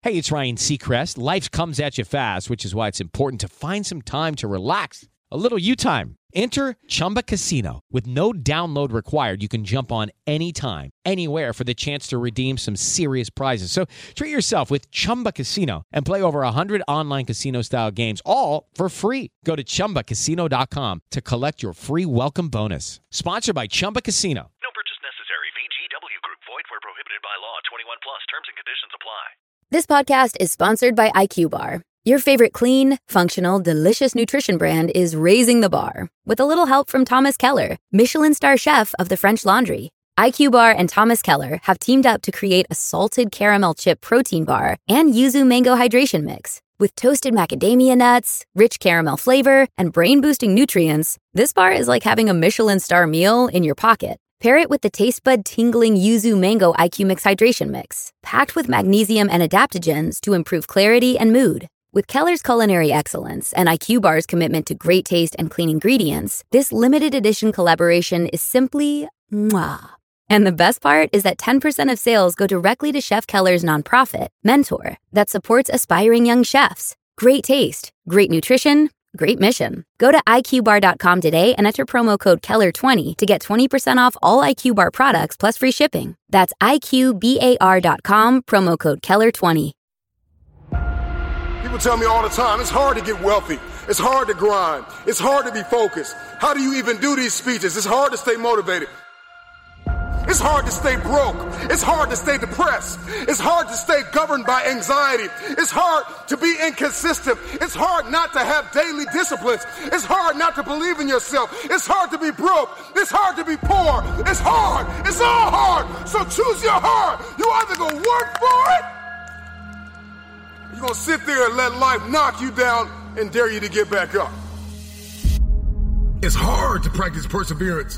Hey, it's Ryan Seacrest. Life comes at you fast, which is why it's important to find some time to relax. A little you time. Enter Chumba Casino. With no download required, you can jump on anytime, anywhere for the chance to redeem some serious prizes. So treat yourself with Chumba Casino and play over 100 online casino-style games, all for free. Go to ChumbaCasino.com to collect your free welcome bonus. Sponsored by Chumba Casino. No purchase necessary. VGW Group. Void where prohibited by law. 21 plus. Terms and conditions apply. This podcast is sponsored by IQ Bar. Your favorite clean, functional, delicious nutrition brand is raising the bar with a little help from Thomas Keller, Michelin star chef of the French Laundry. IQ Bar and Thomas Keller have teamed up to create a salted caramel chip protein bar and yuzu mango hydration mix. With toasted macadamia nuts, rich caramel flavor, and brain-boosting nutrients, this bar is like having a Michelin star meal in your pocket. Pair it with the taste bud tingling yuzu mango IQ Mix hydration mix, packed with magnesium and adaptogens to improve clarity and mood. With Keller's culinary excellence and IQ Bar's commitment to great taste and clean ingredients, this limited edition collaboration is simply mwah. And the best part is that 10% of sales go directly to Chef Keller's nonprofit, Mentor, that supports aspiring young chefs. Great taste, great nutrition, great mission. Go to IQBar.com today and enter promo code Keller20 to get 20% off all IQ Bar products plus free shipping. That's IQBAR.com, promo code Keller20. People tell me all the time, it's hard to get wealthy. It's hard to grind. It's hard to be focused. How do you even do these speeches? It's hard to stay motivated. It's hard to stay broke. It's hard to stay depressed. It's hard to stay governed by anxiety. It's hard to be inconsistent. It's hard not to have daily disciplines. It's hard not to believe in yourself. It's hard to be broke. It's hard to be poor. It's hard. It's all hard. So choose your heart. You either go work for it, you're going to sit there and let life knock you down and dare you to get back up. It's hard to practice perseverance.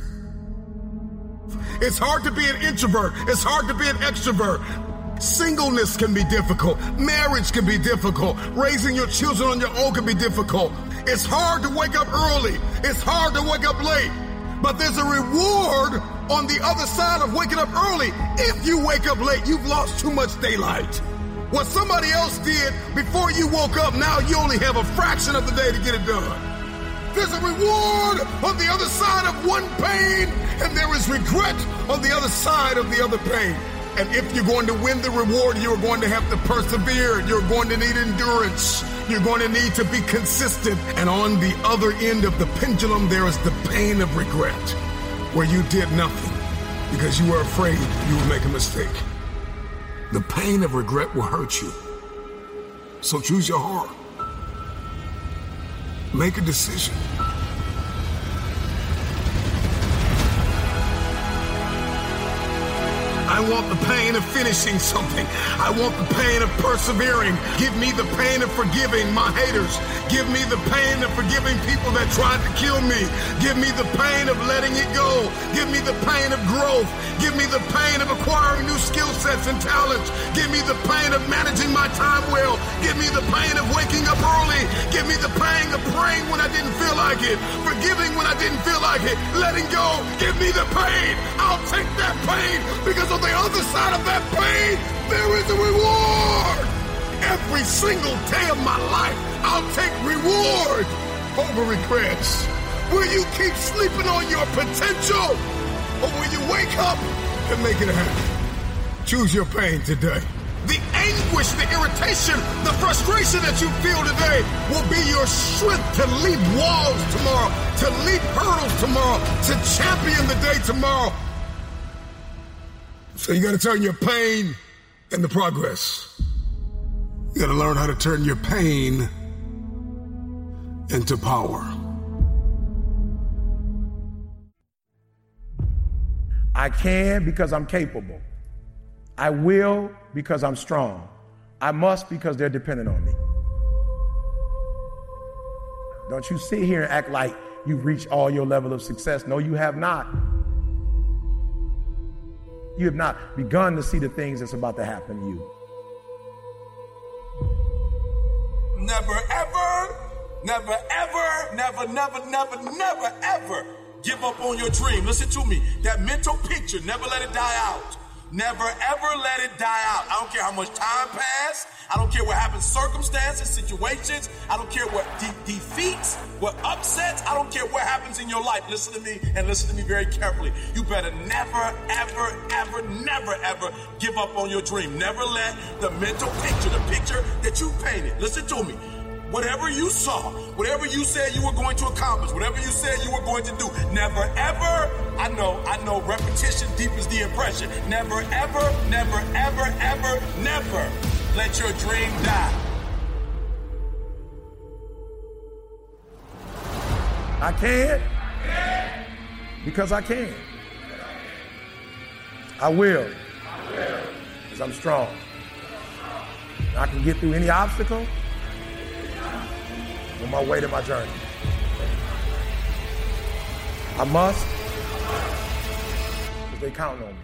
It's hard to be an introvert. It's hard to be an extrovert. Singleness can be difficult. Marriage can be difficult. Raising your children on your own can be difficult. It's hard to wake up early. It's hard to wake up late. But there's a reward on the other side of waking up early. If you wake up late, you've lost too much daylight. What somebody else did before you woke up, now you only have a fraction of the day to get it done. There's a reward on the other side of one pain, and there is regret on the other side of the other pain. And if you're going to win the reward, you're going to have to persevere. You're going to need endurance. You're going to need to be consistent. And on the other end of the pendulum, there is the pain of regret, where you did nothing because you were afraid you would make a mistake. The pain of regret will hurt you. So choose your heart. Make a decision. I want the pain of finishing something. I want the pain of persevering. Give me the pain of forgiving my haters. Give me the pain of forgiving people that tried to kill me. Give me the pain of letting it go. Give me the pain of growth. Give me the pain of acquiring new skill sets and talents. Give me the pain of managing my time well. Give me the pain of waking up early. Give me the pain of praying when I didn't feel like it. Forgiving when I didn't feel like it. Letting go. Give me the pain. I'll take that pain because on the other side of that pain, there is a reward. Every single day of my life, I'll take reward over regrets. Will you keep sleeping on your potential, or will you wake up and make it happen? Choose your pain today. The anguish, the irritation, the frustration that you feel today will be your strength to leap walls tomorrow, to leap hurdles tomorrow, to champion the day tomorrow. So you got to turn your pain into progress. You got to learn how to turn your pain into power. I can because I'm capable. I will because I'm strong. I must because they're dependent on me. Don't you sit here and act like you've reached all your level of success. No, you have not. You have not begun to see the things that's about to happen to you. Never ever, never ever, never ever give up on your dream. Listen to me. That mental picture, never let it die out. Never ever let it die out. I don't care how much time passed. I don't circumstances, situations. I don't care what defeats, what upsets. I don't care what happens in your life. Listen to me and listen to me very carefully. You better never, ever, ever, never, ever give up on your dream. Never let the mental picture, the picture that you painted, listen to me. Whatever you saw, whatever you said you were going to accomplish, whatever you said you were going to do, never ever, I know, repetition deepens the impression. Never ever, never ever, ever, never let your dream die. I can because I can. I will because I'm strong. I can get through any obstacle on my way to my journey. I must because they count on me.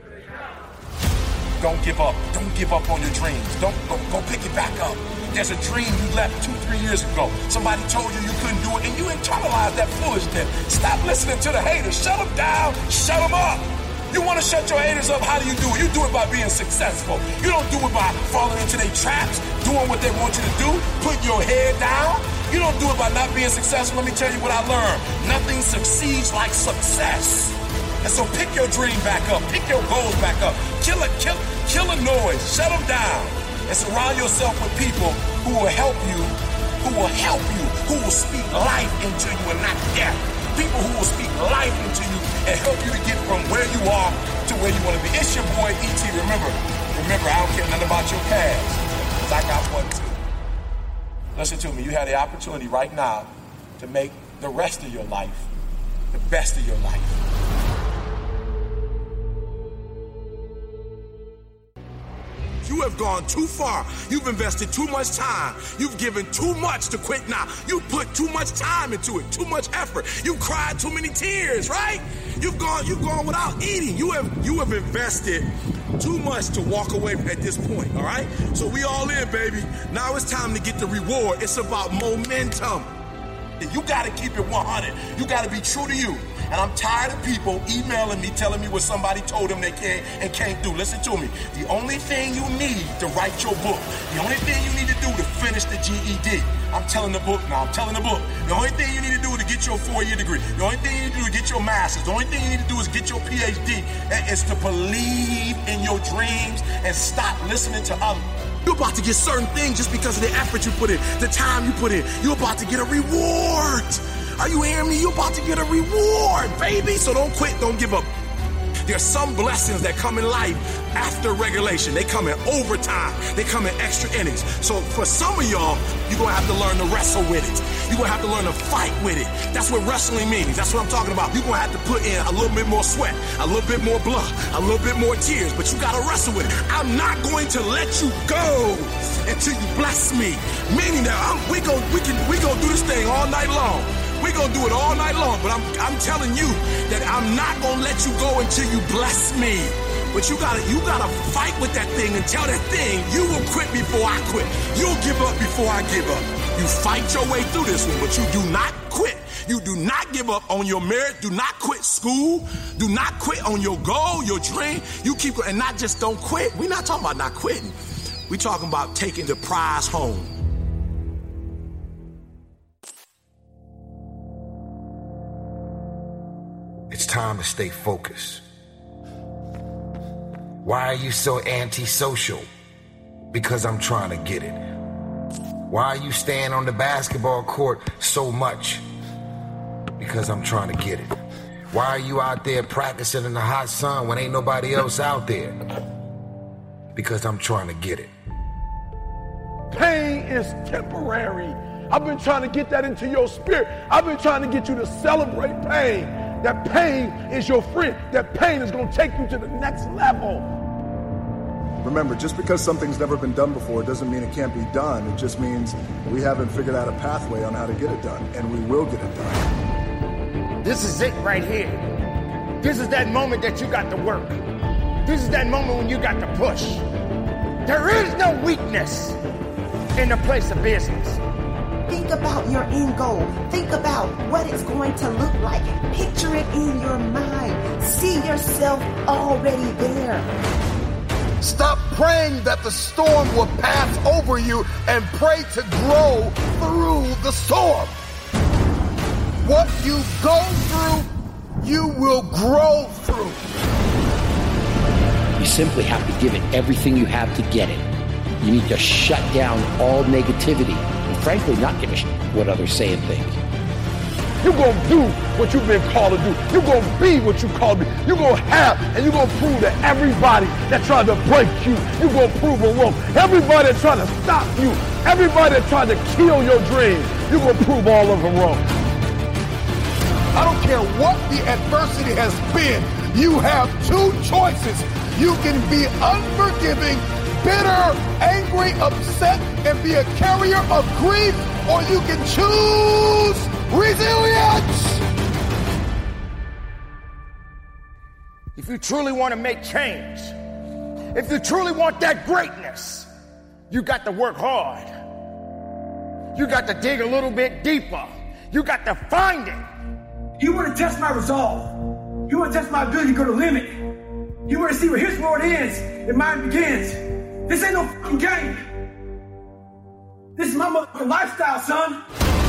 Don't give up. Don't give up on your dreams. Don't go pick it back up. There's a dream you left 2-3 years ago. Somebody told you you couldn't do it, and you internalized that foolishness. Stop listening to the haters. Shut them down. Shut them up. You want to shut your haters up? How do you do it? You do it by being successful. You don't do it by falling into their traps, doing what they want you to do, putting your head down. You don't do it by not being successful. Let me tell you what I learned. Nothing succeeds like success. And so pick your dream back up. Pick your goals back up. Kill a noise. Shut them down. And surround yourself with people who will help you, who will speak life into you and not death. People who will speak life into you and help you to get from where you are to where you want to be. It's your boy E.T. Remember, I don't care nothing about your past, because I got one too. Listen to me, you have the opportunity right now to make the rest of your life the best of your life. You have gone too far. You've invested too much time. You've given too much to quit now. You put too much time into it, too much effort. You've cried too many tears, right? You've gone without eating. You have invested too much to walk away at this point, all right? So we all in, baby. Now it's time to get the reward. It's about momentum. You got to keep it 100. You got to be true to you. And I'm tired of people emailing me, telling me what somebody told them they can and can't do. Listen to me. The only thing you need to write your book, the only thing you need to do to finish the GED, I'm telling the book now, I'm telling the book. The only thing you need to do to get your 4-year degree, the only thing you need to do to get your master's, the only thing you need to do is get your PhD, and is to believe in your dreams and stop listening to others. You're about to get certain things just because of the effort you put in, the time you put in. You're about to get a reward. Are you hearing me? You're about to get a reward, baby. So don't quit. Don't give up. There's some blessings that come in life after regulation. They come in overtime. They come in extra innings. So for some of y'all, you're going to have to learn to wrestle with it. You're going to have to learn to fight with it. That's what wrestling means. That's what I'm talking about. You're going to have to put in a little bit more sweat, a little bit more blood, a little bit more tears, but you got to wrestle with it. I'm not going to let you go until you bless me. Meaning that we gonna do this thing all night long. We're going to do it all night long, but I'm telling you that I'm not going to let you go until you bless me. But you gotta fight with that thing and tell that thing, you will quit before I quit. You'll give up before I give up. You fight your way through this one, but you do not quit. You do not give up on your merit. Do not quit school. Do not quit on your goal, your dream. You keep going, and not just don't quit. We're not talking about not quitting. We're talking about taking the prize home. It's time to stay focused. Why are you so antisocial? Because I'm trying to get it. Why are you staying on the basketball court so much? Because I'm trying to get it. Why are you out there practicing in the hot sun when ain't nobody else out there? Because I'm trying to get it. Pain is temporary. I've been trying to get that into your spirit. I've been trying to get you to celebrate pain. That pain is your friend. That pain is going to take you to the next level. Remember, just because something's never been done before doesn't mean it can't be done. It just means we haven't figured out a pathway on how to get it done, and we will get it done. This is it right here. This is that moment that you got to work. This is that moment when you got to push. There is no weakness in the place of business. Think about your end goal. Think about what it's going to look like. Picture it in your mind. See yourself already there. Stop praying that the storm will pass over you and pray to grow through the storm. What you go through, you will grow through. You simply have to give it everything you have to get it. You need to shut down all negativity and frankly not give a shit what others say and think. You're going to do what you've been called to do. You're going to be what you called to be. You're going to have, and you're going to prove to everybody that tried to break you, you're going to prove them wrong. Everybody that tried to stop you, everybody that tried to kill your dreams, you're going to prove all of them wrong. I don't care what the adversity has been. You have two choices. You can be unforgiving, bitter, angry, upset, and be a carrier of grief, or you can choose resilience. If you truly want to make change, if you truly want that greatness, you got to work hard. You got to dig a little bit deeper. You got to find it. You want to test my resolve. You want to test my ability to go to limit. You want to see where his world ends and mine begins. This ain't no fucking game. This is my motherfucking lifestyle, son.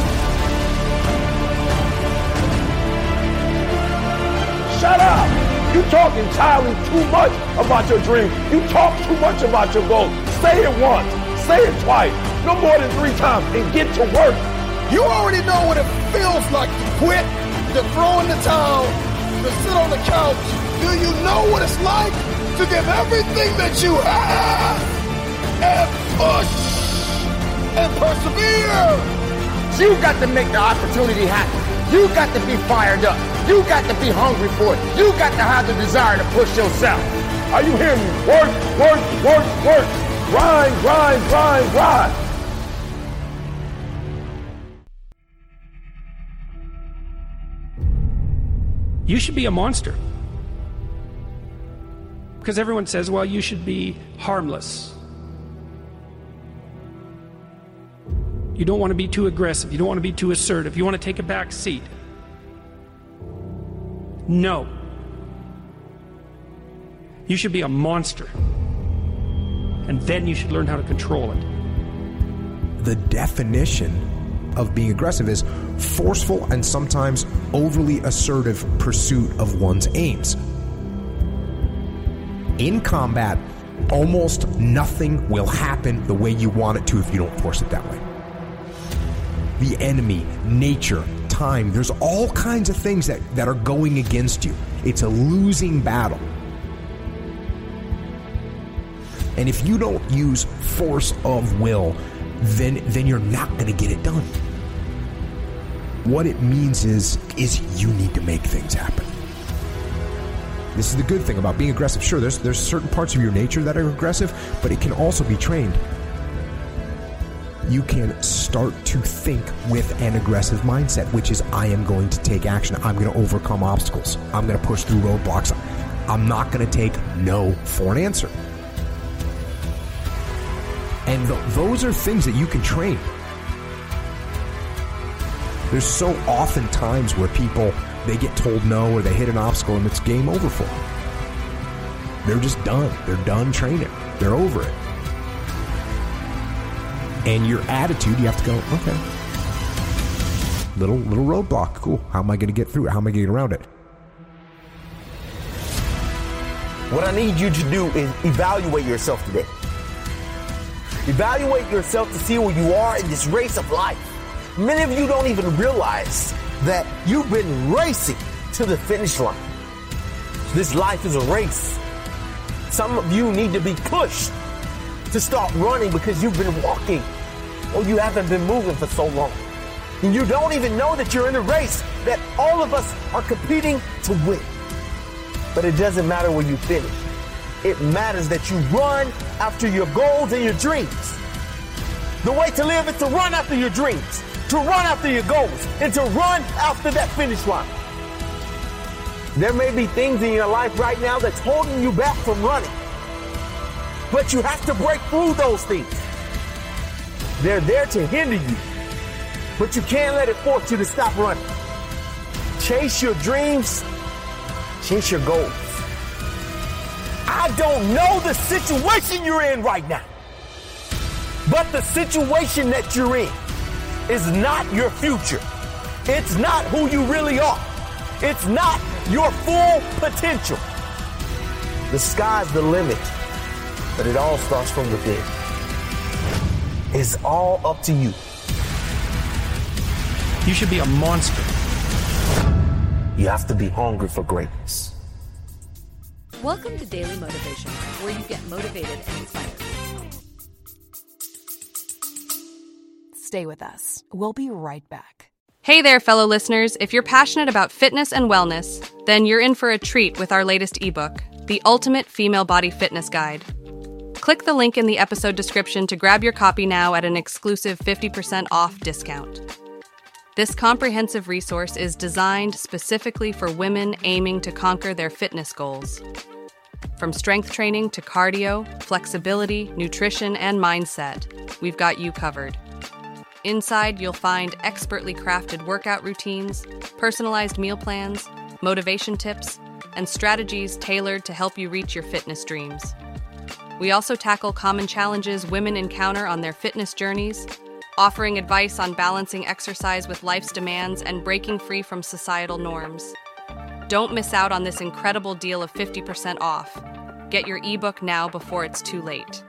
Shut up! You talk entirely too much about your dream. You talk too much about your goal. Say it once. Say it twice. No more than 3 times and get to work. You already know what it feels like to quit, to throw in the towel, to sit on the couch. Do you know what it's like to give everything that you have and push and persevere? You got to make the opportunity happen. You got to be fired up. You got to be hungry for it. You got to have the desire to push yourself. Are you hearing me? Work, work, work, work. Grind, grind, grind, grind. You should be a monster. Because everyone says, well, you should be harmless. You don't want to be too aggressive. You don't want to be too assertive. You want to take a back seat. No. You should be a monster. And then you should learn how to control it. The definition of being aggressive is forceful and sometimes overly assertive pursuit of one's aims. In combat, almost nothing will happen the way you want it to if you don't force it that way. The enemy, nature, time, there's all kinds of things that are going against you. It's a losing battle. And if you don't use force of will, then you're not going to get it done. What it means is you need to make things happen. This is the good thing about being aggressive. Sure, there's certain parts of your nature that are aggressive, but it can also be trained. You can start to think with an aggressive mindset, which is I am going to take action. I'm going to overcome obstacles. I'm going to push through roadblocks. I'm not going to take no for an answer. And those are things that you can train. There's so often times where people, they get told no or they hit an obstacle and it's game over for them. They're just done. They're done training. They're over it. And your attitude, you have to go, okay. Little roadblock. Cool. How am I going to get through it? How am I going to get around it? What I need you to do is evaluate yourself today. Evaluate yourself to see where you are in this race of life. Many of you don't even realize that you've been racing to the finish line. This life is a race. Some of you need to be pushed to start running because you've been walking or you haven't been moving for so long. And you don't even know that you're in a race that all of us are competing to win. But it doesn't matter where you finish. It matters that you run after your goals and your dreams. The way to live is to run after your dreams, to run after your goals, and to run after that finish line. There may be things in your life right now that's holding you back from running. But you have to break through those things. They're there to hinder you. But you can't let it force you to stop running. Chase your dreams. Chase your goals. I don't know the situation you're in right now. But the situation that you're in is not your future. It's not who you really are. It's not your full potential. The sky's the limit, but it all starts from within. It's all up to you. You should be a monster. You have to be hungry for greatness. Welcome to Daily Motivation, where you get motivated and inspired. Stay with us. We'll be right back. Hey there, fellow listeners. If you're passionate about fitness and wellness, then you're in for a treat with our latest ebook, The Ultimate Female Body Fitness Guide. Click the link in the episode description to grab your copy now at an exclusive 50% off discount. This comprehensive resource is designed specifically for women aiming to conquer their fitness goals. From strength training to cardio, flexibility, nutrition, and mindset, we've got you covered. Inside, you'll find expertly crafted workout routines, personalized meal plans, motivation tips, and strategies tailored to help you reach your fitness dreams. We also tackle common challenges women encounter on their fitness journeys, offering advice on balancing exercise with life's demands and breaking free from societal norms. Don't miss out on this incredible deal of 50% off. Get your ebook now before it's too late.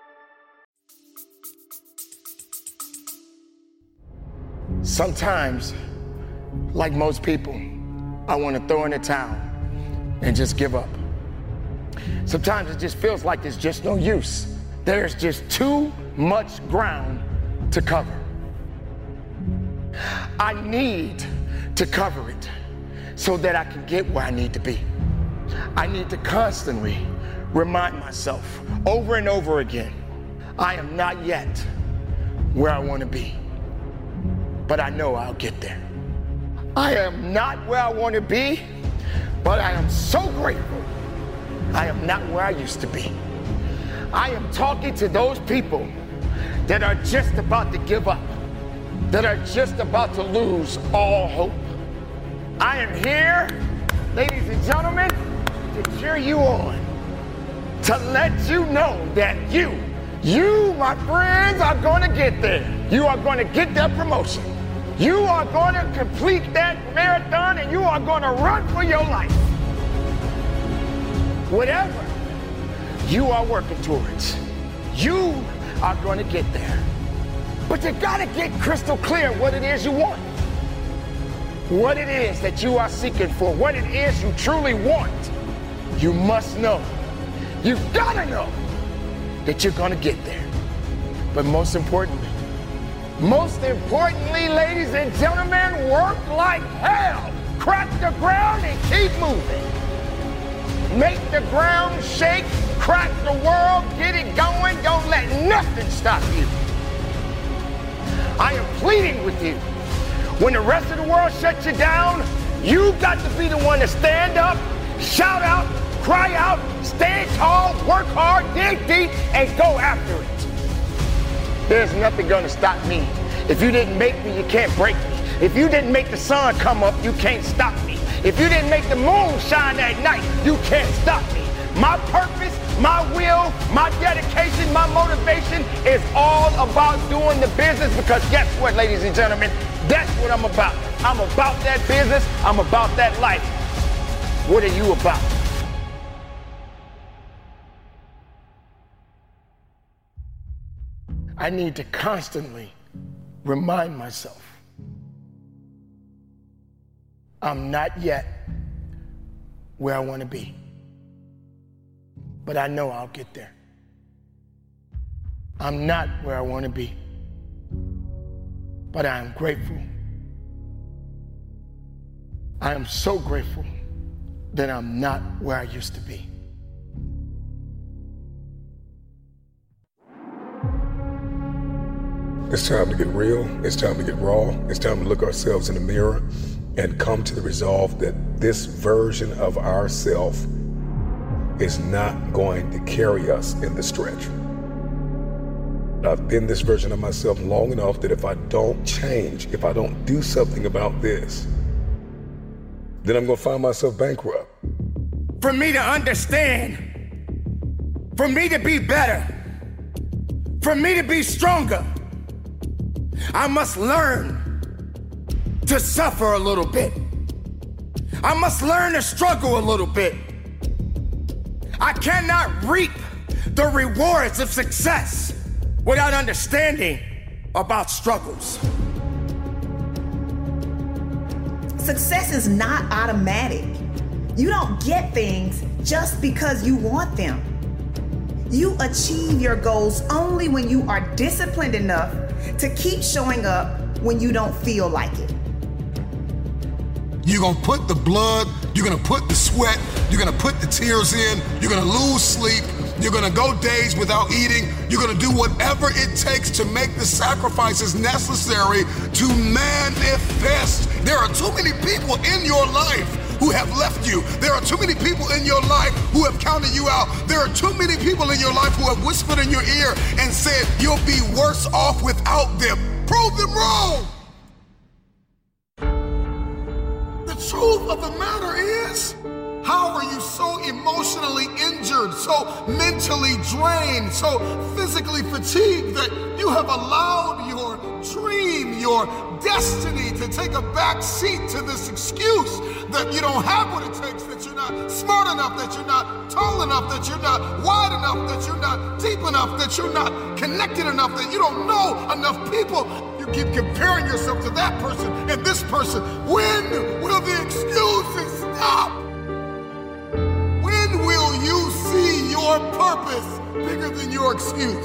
Sometimes, like most people, I want to throw in the towel and just give up. Sometimes it just feels like there's just no use. There's just too much ground to cover. I need to cover it so that I can get where I need to be. I need to constantly remind myself over and over again, I am not yet where I want to be, but I know I'll get there. I am not where I want to be, but I am so grateful I am not where I used to be. I am talking to those people that are just about to give up, that are just about to lose all hope. I am here, ladies and gentlemen, to cheer you on, to let you know that you, my friends, are going to get there. You are going to get that promotion. You are going to complete that marathon, and you are going to run for your life. Whatever you are working towards, you are going to get there. But you got to get crystal clear what it is you want, what it is that you are seeking for, what it is you truly want. You must know. You've got to know that you're going to get there. But most importantly, ladies and gentlemen, work like hell. Crack the ground and keep moving. Make the ground shake, crack the world, get it going. Don't let nothing stop you. I am pleading with you. When the rest of the world shuts you down, you got to be the one to stand up, shout out, cry out, stand tall, work hard, dig deep, and go after it. There's nothing going to stop me. If you didn't make me, you can't break me. If you didn't make the sun come up, you can't stop me. If you didn't make the moon shine at night, you can't stop me. My purpose, my will, my dedication, my motivation is all about doing the business, because guess what, ladies and gentlemen? That's what I'm about. I'm about that business. I'm about that life. What are you about? I need to constantly remind myself I'm not yet where I want to be, but I know I'll get there. I'm not where I want to be, but I am grateful. I am so grateful that I'm not where I used to be. It's time to get real. It's time to get raw. It's time to look ourselves in the mirror and come to the resolve that this version of ourself is not going to carry us in the stretch. I've been this version of myself long enough that if I don't change, if I don't do something about this, then I'm going to find myself bankrupt. For me to understand For me to be better, for me to be stronger, I must learn to suffer a little bit. I must learn to struggle a little bit. I cannot reap the rewards of success without understanding about struggles. Success is not automatic. You don't get things just because you want them. You achieve your goals only when you are disciplined enough to keep showing up when you don't feel like it. You're gonna put the blood, you're gonna put the sweat, you're gonna put the tears in, you're gonna lose sleep, you're gonna go days without eating, you're gonna do whatever it takes to make the sacrifices necessary to manifest. There are too many people in your life who have left you. There are too many people in your life who have counted you out. There are too many people in your life who have whispered in your ear and said, you'll be worse off without them. Prove them wrong. The truth of the matter is, how are you so emotionally injured, so mentally drained, so physically fatigued that you have allowed your dream, your destiny to take a back seat to this excuse that you don't have what it takes, that you're not smart enough, that you're not tall enough, that you're not wide enough, that you're not deep enough, that you're not connected enough, that you don't know enough people. You keep comparing yourself to that person and this person. When will the excuses stop? When will you see your purpose bigger than your excuse?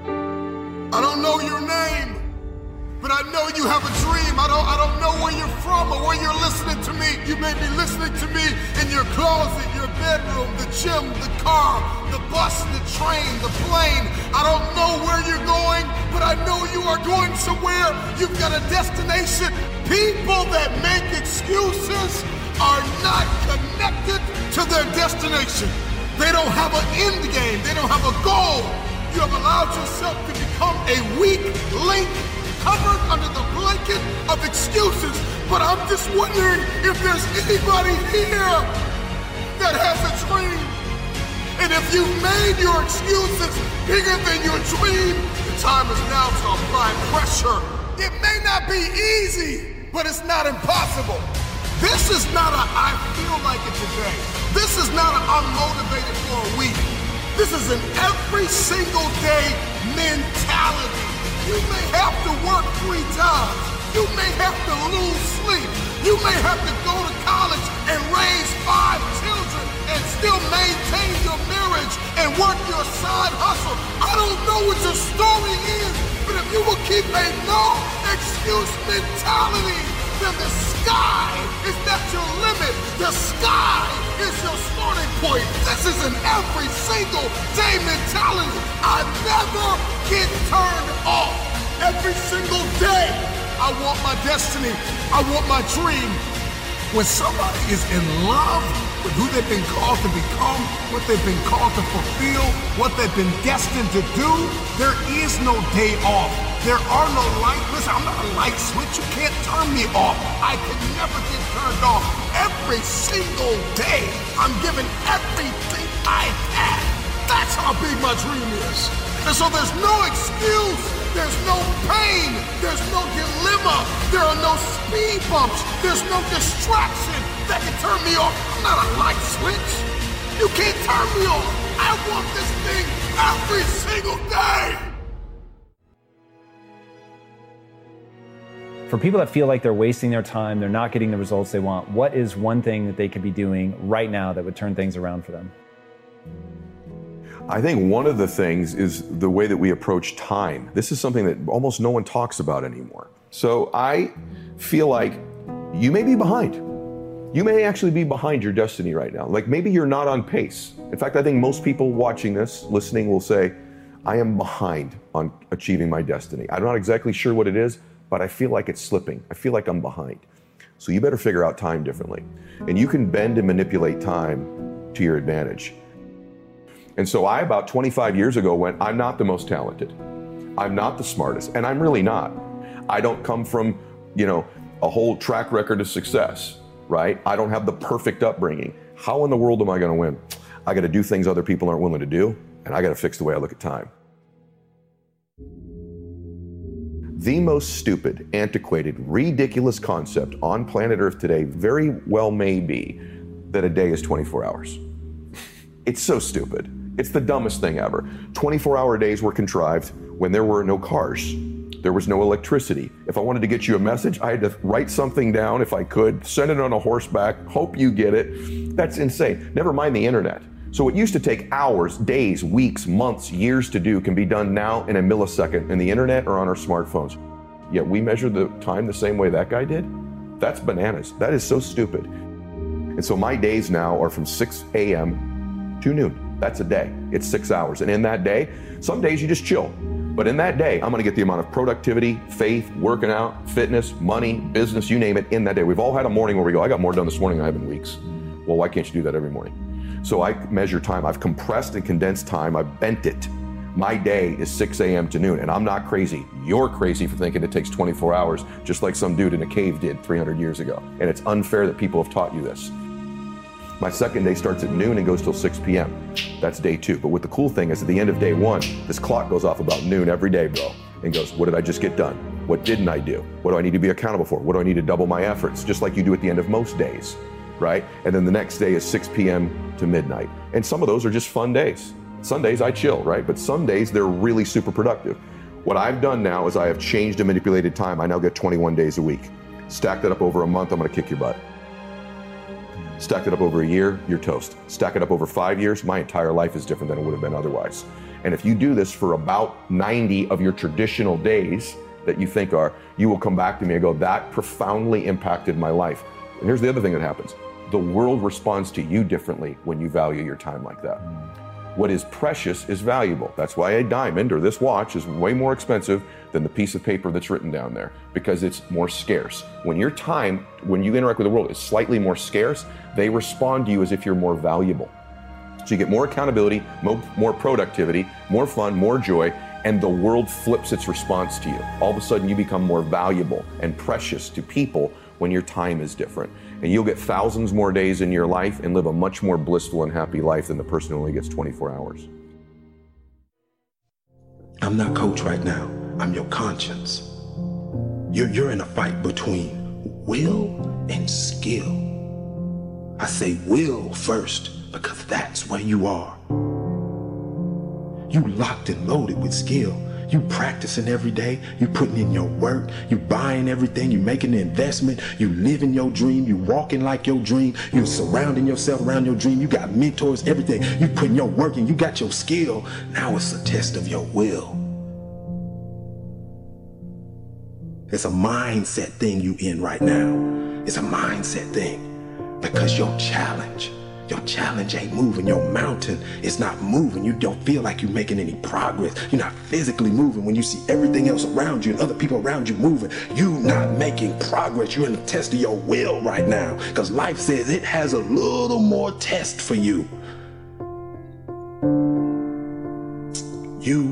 I don't know your name, but I know you have a dream. I don't know where you're from or where you're listening to me. You may be listening to me in your closet, your bedroom, the gym, the car, the bus, the train, the plane. I don't know where you're going, but I know you are going somewhere. You've got a destination. People that make excuses are not connected to their destination. They don't have an end game. They don't have a goal. You have allowed yourself to become a weak link covered under the blanket of excuses. But I'm just wondering if there's anybody here that has a dream. And if you made your excuses bigger than your dream, the time is now to apply pressure. It may not be easy, but it's not impossible. This is not a I feel like it today. This is not a I'm motivated for a week. This is an every single day mentality. You may have to work 3 times. You may have to lose sleep. You may have to go to college and raise 5 children and still maintain your marriage and work your side hustle. I don't know what your story is, but if you will keep a no excuse mentality, then the sky is not your limit. The sky is your starting point. This is an every single day mentality. I never get turned off. Every single day, I want my destiny. I want my dream. When somebody is in love with who they've been called to become, what they've been called to fulfill, what they've been destined to do, there is no day off. There are no light. Listen, I'm not a light switch. You can't turn me off. I can never get turned off. Every single day, I'm giving everything I have. That's how big my dream is. And so there's no excuse. There's no pain. There's no dilemma. There are no speed bumps. There's no distraction that can turn me off. I'm not a light switch. You can't turn me off. I want this thing every single day. For people that feel like they're wasting their time, they're not getting the results they want, what is one thing that they could be doing right now that would turn things around for them? I think one of the things is the way that we approach time. This is something that almost no one talks about anymore. So I feel like you may be behind. You may actually be behind your destiny right now. Like maybe you're not on pace. In fact, I think most people watching this, listening, will say, I am behind on achieving my destiny. I'm not exactly sure what it is, but I feel like it's slipping. I feel like I'm behind. So you better figure out time differently. And you can bend and manipulate time to your advantage. And so I, about 25 years ago, went, I'm not the most talented. I'm not the smartest, and I'm really not. I don't come from, a whole track record of success, right? I don't have the perfect upbringing. How in the world am I gonna win? I gotta do things other people aren't willing to do, and I got to fix the way I look at time. The most stupid, antiquated, ridiculous concept on planet Earth today very well may be that a day is 24 hours. It's so stupid. It's the dumbest thing ever. 24-hour days were contrived when there were no cars. There was no electricity. If I wanted to get you a message, I had to write something down if I could, send it on a horseback, hope you get it. That's insane. Never mind the internet. So what used to take hours, days, weeks, months, years to do can be done now in a millisecond in the internet or on our smartphones. Yet we measure the time the same way that guy did? That's bananas. That is so stupid. And so my days now are from 6 a.m. to noon. That's a day. It's 6 hours. And in that day, some days you just chill. But in that day, I'm going to get the amount of productivity, faith, working out, fitness, money, business, you name it, in that day. We've all had a morning where we go, I got more done this morning than I have in weeks. Well, why can't you do that every morning? So I measure time. I've compressed and condensed time. I've bent it. My day is 6 a.m. to noon, and I'm not crazy. You're crazy for thinking it takes 24 hours, just like some dude in a cave did 300 years ago. And it's unfair that people have taught you this. My second day starts at noon and goes till 6 p.m. That's day 2. But what the cool thing is, at the end of day 1, this clock goes off about noon every day, bro, and goes, what did I just get done? What didn't I do? What do I need to be accountable for? What do I need to double my efforts? Just like you do at the end of most days, right? And then the next day is 6 p.m. to midnight. And some of those are just fun days. Sundays I chill, right? But some days they're really super productive. What I've done now is I have changed and manipulated time. I now get 21 days a week. Stack that up over a month, I'm gonna kick your butt. Stack it up over a year, you're toast. Stack it up over 5 years, my entire life is different than it would have been otherwise. And if you do this for about 90 of your traditional days that you think are, you will come back to me and go, that profoundly impacted my life. And here's the other thing that happens. The world responds to you differently when you value your time like that. What is precious is valuable. That's why a diamond or this watch is way more expensive than the piece of paper that's written down there, because it's more scarce. When your time, when you interact with the world, is slightly more scarce, they respond to you as if you're more valuable. So you get more accountability, more productivity, more fun, more joy, and the world flips its response to you. All of a sudden you become more valuable and precious to people when your time is different. And you'll get thousands more days in your life and live a much more blissful and happy life than the person who only gets 24 hours. I'm not coach right now. I'm your conscience. You're in a fight between will and skill. I say will first because that's where you are. You locked and loaded with skill. You practicing every day, you putting in your work, you buying everything, you making the investment, you living your dream, you walking like your dream, you surrounding yourself around your dream, you got mentors, everything. You putting your work in, you got your skill. Now it's a test of your will. It's a mindset thing you in right now. It's a mindset thing because your challenge ain't moving. Your mountain is not moving. You don't feel like you're making any progress. You're not physically moving when you see everything else around you and other people around you moving. You're not making progress. You're in the test of your will right now because life says it has a little more test for you. You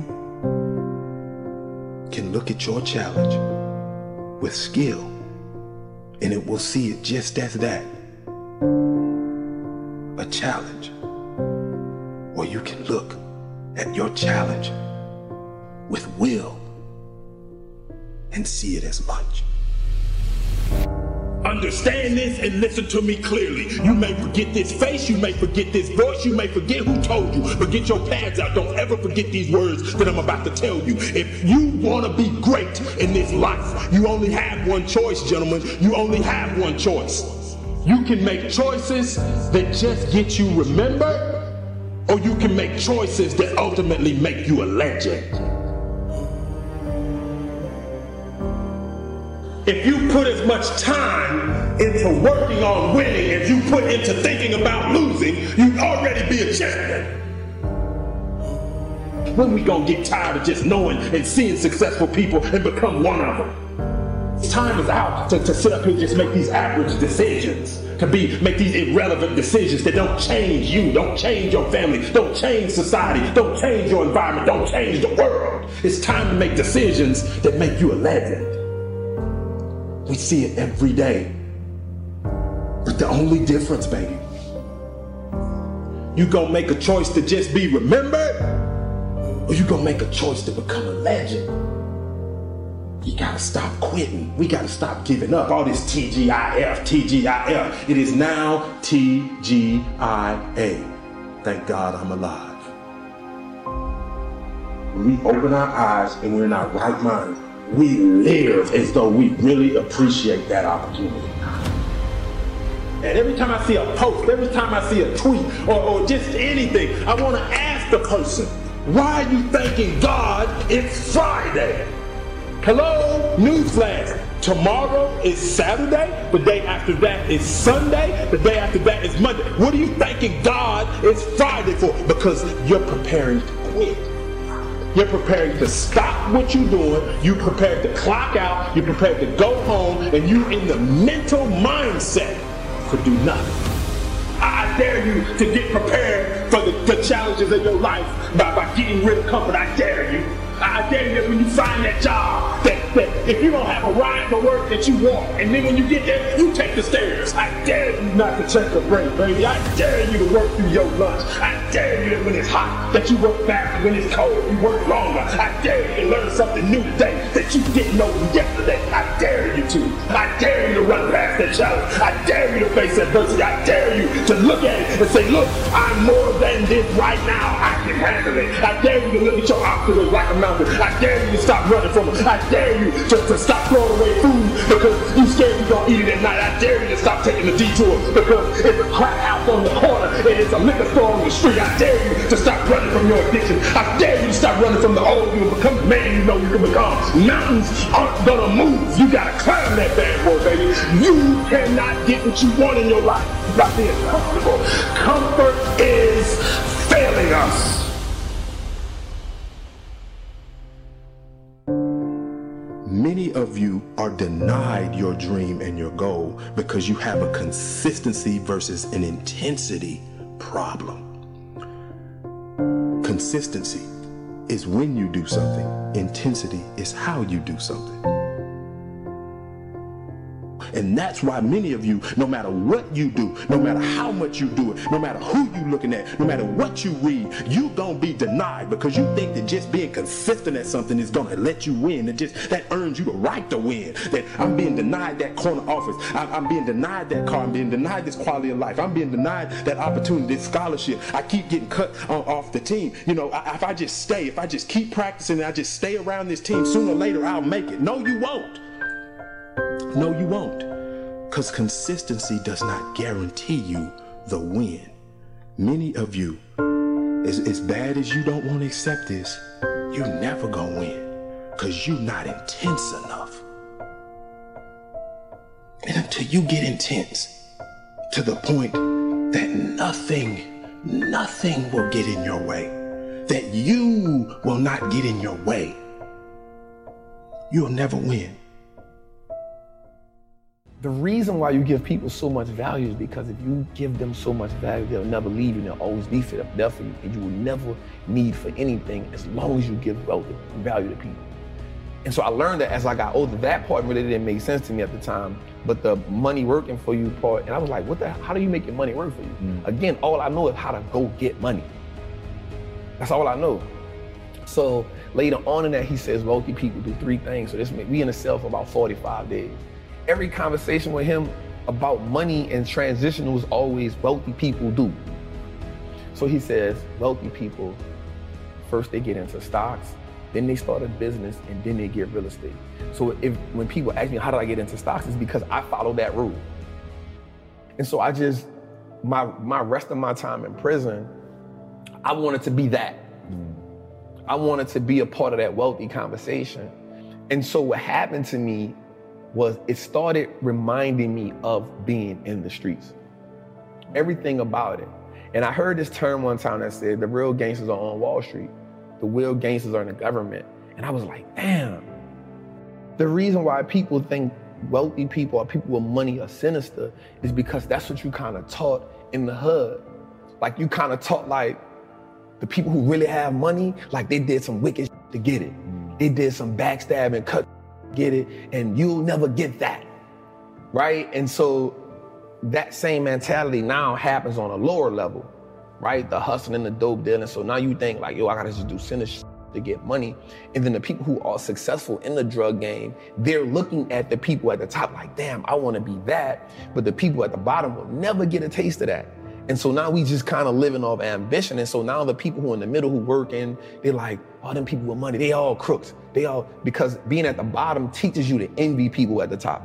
can look at your challenge with skill and it will see it just as that. A challenge, or you can look at your challenge with will and see it as much. Understand this and listen to me clearly. You may forget this face, you may forget this voice, you may forget who told you, but get your pads out. Don't ever forget these words that I'm about to tell you. If you want to be great in this life, you only have one choice, gentlemen. You only have one choice. You can make choices that just get you remembered, or you can make choices that ultimately make you a legend. If you put as much time into working on winning as you put into thinking about losing, you'd already be a champion. When we gonna get tired of just knowing and seeing successful people and become one of them? Time is out to sit up here and just make these average decisions, make these irrelevant decisions that don't change you, don't change your family, don't change society, don't change your environment, don't change the world. It's time to make decisions that make you a legend. We see it every day. But the only difference, baby, you gonna make a choice to just be remembered, or you're gonna make a choice to become a legend. You gotta stop quitting. We gotta stop giving up. All this TGIF. It is now TGIA. Thank God I'm alive. When we open our eyes and we're in our right mind, we live as though we really appreciate that opportunity. And every time I see a post, every time I see a tweet, or just anything, I want to ask the person, why are you thanking God it's Friday? Hello, newsflash. Tomorrow is Saturday, the day after that is Sunday, the day after that is Monday. What are you thanking God it's Friday for? Because you're preparing to quit. You're preparing to stop what you're doing. You're prepared to clock out. You're prepared to go home. And you're in the mental mindset to do nothing. I dare you to get prepared for the challenges of your life by getting rid of comfort. I dare you. I dare you that when you find that job, that if you don't have a ride to work, that you walk. And then when you get there, you take the stairs. I dare you not to take a break, baby. I dare you to work through your lunch. I dare you that when it's hot, that you work faster. When it's cold, you work longer. I dare you to learn something new today that you didn't know yesterday. I dare you to. I dare you to run past that challenge. I dare you to face adversity. I dare you to look at it and say, look, I'm more than this right now. I can handle it. I dare you to look at your obstacles like a mountain. I dare you to stop running from it. I dare you to stop throwing away food because you scared you're going to eat it at night. I dare you to stop taking the detour because it's a crack house on the corner and it's a liquor store on the street. I dare you to stop running from your addiction. I dare you to stop running from the old you and become the man you know you can become. Mountains aren't going to move. You got to climb that bad boy, baby. You cannot get what you want in your life by being comfortable. Comfort is failing us. Many of you are denied your dream and your goal because you have a consistency versus an intensity problem. Consistency is when you do something. Intensity is how you do something. And that's why many of you, no matter what you do, no matter how much you do it, no matter who you looking at, no matter what you read, you gonna be denied because you think that just being consistent at something is gonna let you win. And just that earns you the right to win. That I'm being denied that corner office. I'm being denied that car. I'm being denied this quality of life. I'm being denied that opportunity, this scholarship. I keep getting cut off the team. You know, if I just keep practicing and I just stay around this team, sooner or later I'll make it. No, you won't. No, you won't. Because consistency does not guarantee you the win. Many of you, as bad as you don't want to accept this, you're never going to win because you're not intense enough. And until you get intense to the point that nothing will get in your way, that you will not get in your way, you'll never win. The reason why you give people so much value is because if you give them so much value, they'll never leave you and they'll always be there for you. And you will never need for anything as long as you give value to people. And so I learned that as I got older, that part really didn't make sense to me at the time, but the money working for you part, and I was like, how do you make your money work for you? Again, all I know is how to go get money. That's all I know. So later on in that, he says wealthy people do 3 things. So we in the cell for about 45 days. Every conversation with him about money and transition was always wealthy people do. So he says, wealthy people, first they get into stocks, then they start a business, and then they get real estate. So when people ask me, how did I get into stocks? It's because I follow that rule. And so my rest of my time in prison, I wanted to be that. I wanted to be a part of that wealthy conversation. And so what happened to me was it started reminding me of being in the streets. Everything about it. And I heard this term one time that said, the real gangsters are on Wall Street. The real gangsters are in the government. And I was like, damn. The reason why people think wealthy people or people with money are sinister is because that's what you kind of taught in the hood. Like you kind of taught like the people who really have money, like they did some wicked shit to get it. They did some backstabbing, cut get it, and you'll never get that, right? And so that same mentality now happens on a lower level, right? The hustling and the dope dealing. So now you think like, yo, I gotta just do sinister. to get money. And then the people who are successful in the drug game, they're looking at the people at the top like, damn, I want to be that. But the people at the bottom will never get a taste of that. And so now we just kind of living off ambition. And so now the people who are in the middle who working, they're like, oh, them people with money, they all crooks. Because being at the bottom teaches you to envy people at the top.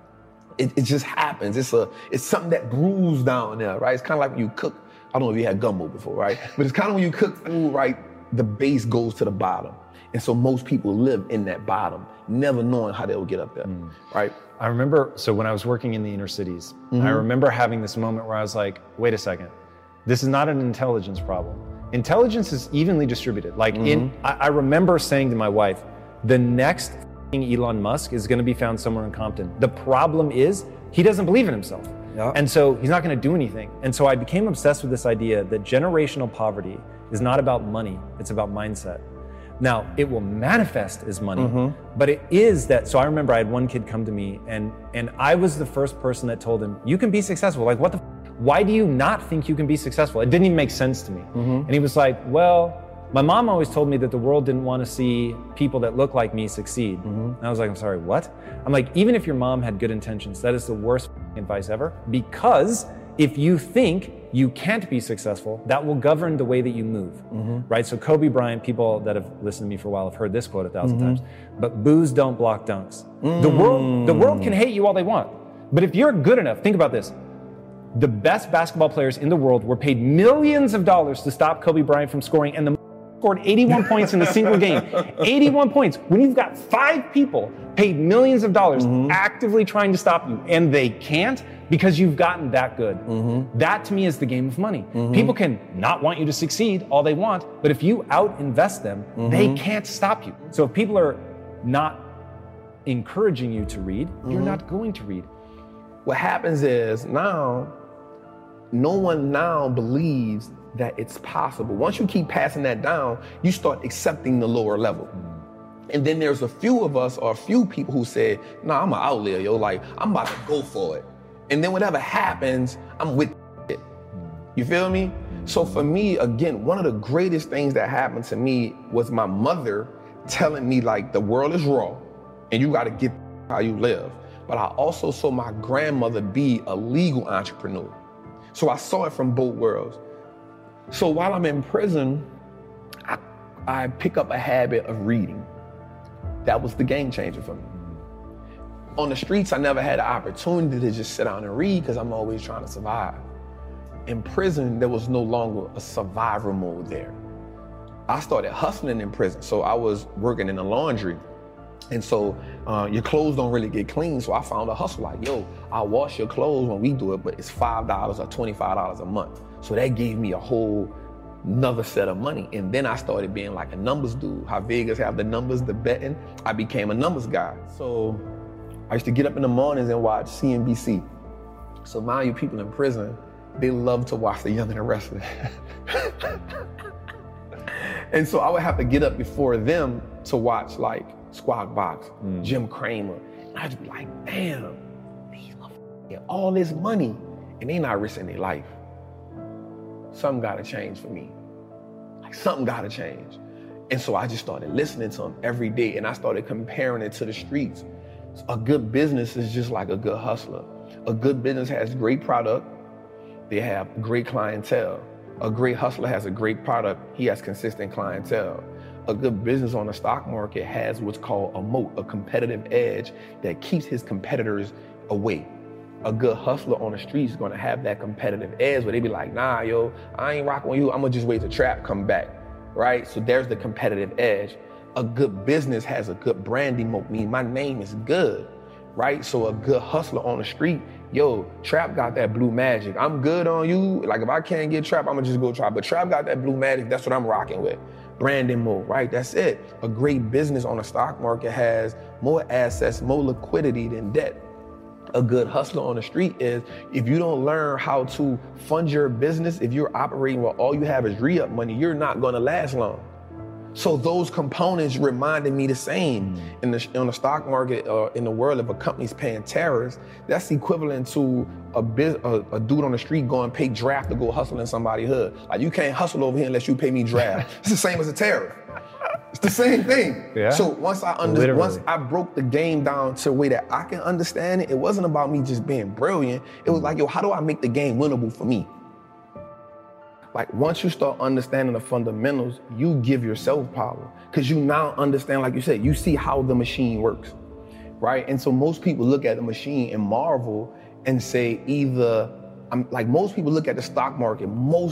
It just happens. It's something that brews down there, right? It's kind of like when you cook. I don't know if you had gumbo before, right? But it's kind of when you cook food, right? The base goes to the bottom. And so most people live in that bottom, never knowing how they'll get up there, right? I remember, so when I was working in the inner cities, I remember having this moment where I was like, wait a second, this is not an intelligence problem. Intelligence is evenly distributed. I remember saying to my wife, the next Elon Musk is gonna be found somewhere in Compton. The problem is, he doesn't believe in himself. Yep. And so he's not gonna do anything. And so I became obsessed with this idea that generational poverty is not about money, it's about mindset. Now, it will manifest as money, but it is that, so I remember I had one kid come to me and I was the first person that told him, you can be successful. Like, why do you not think you can be successful? It didn't even make sense to me. And he was like, well, my mom always told me that the world didn't want to see people that look like me succeed. And I was like, I'm sorry, what? I'm like, even if your mom had good intentions, that is the worst advice ever, because if you think you can't be successful, that will govern the way that you move, right? So Kobe Bryant, people that have listened to me for a while have heard this quote 1,000 times, but boos don't block dunks. The world can hate you all they want, but if you're good enough, think about this. The best basketball players in the world were paid millions of dollars to stop Kobe Bryant from scoring, and the scored 81 points in a single game. 81 points. When you've got 5 people paid millions of dollars actively trying to stop you, and they can't because you've gotten that good. That to me is the game of money. People can not want you to succeed all they want, but if you out-invest them, they can't stop you. So if people are not encouraging you to read, you're not going to read. What happens is now, no one now believes that it's possible. Once you keep passing that down, you start accepting the lower level. And then there's a few of us or a few people who say, nah, I'm an outlier, yo. Like, I'm about to go for it. And then whatever happens, I'm with it. You feel me? So for me, again, one of the greatest things that happened to me was my mother telling me, like, the world is raw and you got to get how you live. But I also saw my grandmother be a legal entrepreneur. So I saw it from both worlds. So while I'm in prison, I pick up a habit of reading. That was the game changer for me. On the streets, I never had the opportunity to just sit down and read because I'm always trying to survive. In prison, there was no longer a survivor mode there. I started hustling in prison. So I was working in the laundry. And so your clothes don't really get clean. So I found a hustle like, yo, I'll wash your clothes when we do it, but it's $5 or $25 a month. So that gave me a whole another set of money. And then I started being like a numbers dude. How Vegas have the numbers, the betting. I became a numbers guy. So I used to get up in the mornings and watch CNBC. So mind you, people in prison, they love to watch The Young and the Restless. And so I would have to get up before them to watch like Squawk Box, Jim Cramer. And I'd just be like, damn, these motherfuckers get all this money and they not risking their life. Something gotta change for me. Like something gotta change. And so I just started listening to them every day and I started comparing it to the streets. A good business is just like a good hustler. A good business has great product. They have great clientele. A great hustler has a great product. He has consistent clientele. A good business on the stock market has what's called a moat, a competitive edge that keeps his competitors away. A good hustler on the street is gonna have that competitive edge where they be like, nah, yo, I ain't rocking with you. I'm gonna just wait till Trap come back, right? So there's the competitive edge. A good business has a good branding moat, meaning my name is good, right? So a good hustler on the street, yo, Trap got that blue magic. I'm good on you. Like if I can't get Trap, I'm gonna just go Trap. But Trap got that blue magic, that's what I'm rocking with. Branding mode, right? That's it. A great business on the stock market has more assets, more liquidity than debt. A good hustler on the street is if you don't learn how to fund your business, if you're operating where all you have is re-up money, you're not gonna last long. So those components reminded me the same. On the stock market, in the world, if a company's paying tariffs, that's equivalent to a dude on the street going pay draft to go hustle in somebody's hood. Like you can't hustle over here unless you pay me draft. It's the same as a tariff. It's the same thing. Yeah. So once I broke the game down to a way that I can understand it, it wasn't about me just being brilliant. It was like, yo, how do I make the game winnable for me? Like once you start understanding the fundamentals, you give yourself power. Because you now understand, like you said, you see how the machine works, right? And so most people look at the machine and marvel and say most people look at the stock market,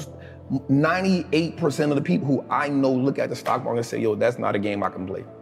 98% of the people who I know look at the stock market and say, yo, that's not a game I can play.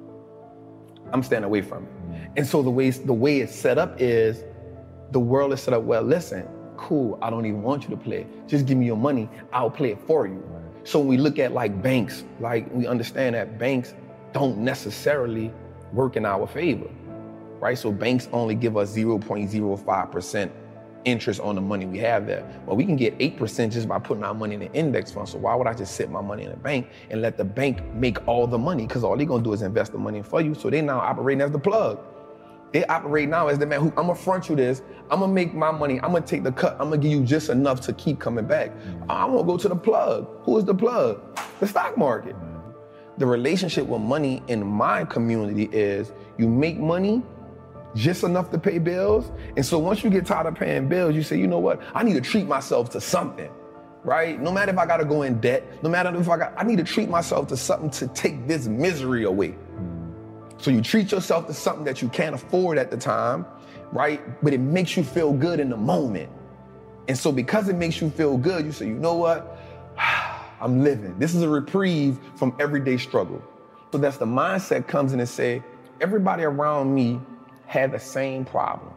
I'm staying away from it. And so the way it's set up is, the world is set up, well, listen, cool, I don't even want you to play it. Just give me your money, I'll play it for you. So when we look at like banks, like we understand that banks don't necessarily work in our favor, right? So banks only give us 0.05% interest on the money we have there. Well, we can get 8% just by putting our money in an index fund. So why would I just sit my money in a bank and let the bank make all the money? Because all they're gonna do is invest the money for you. So they now operating as the plug. They operate now as the man who, I'm gonna front you this, I'm gonna make my money, I'm gonna take the cut, I'm gonna give you just enough to keep coming back. I wanna go to the plug. Who is the plug? The stock market. The relationship with money in my community is, you make money just enough to pay bills. And so once you get tired of paying bills, you say, you know what? I need to treat myself to something, right? No matter if I gotta go in debt, no matter if I need to treat myself to something to take this misery away. So you treat yourself to something that you can't afford at the time, right? But it makes you feel good in the moment. And so because it makes you feel good, you say, you know what? I'm living. This is a reprieve from everyday struggle. So that's the mindset comes in and say, everybody around me had the same problem.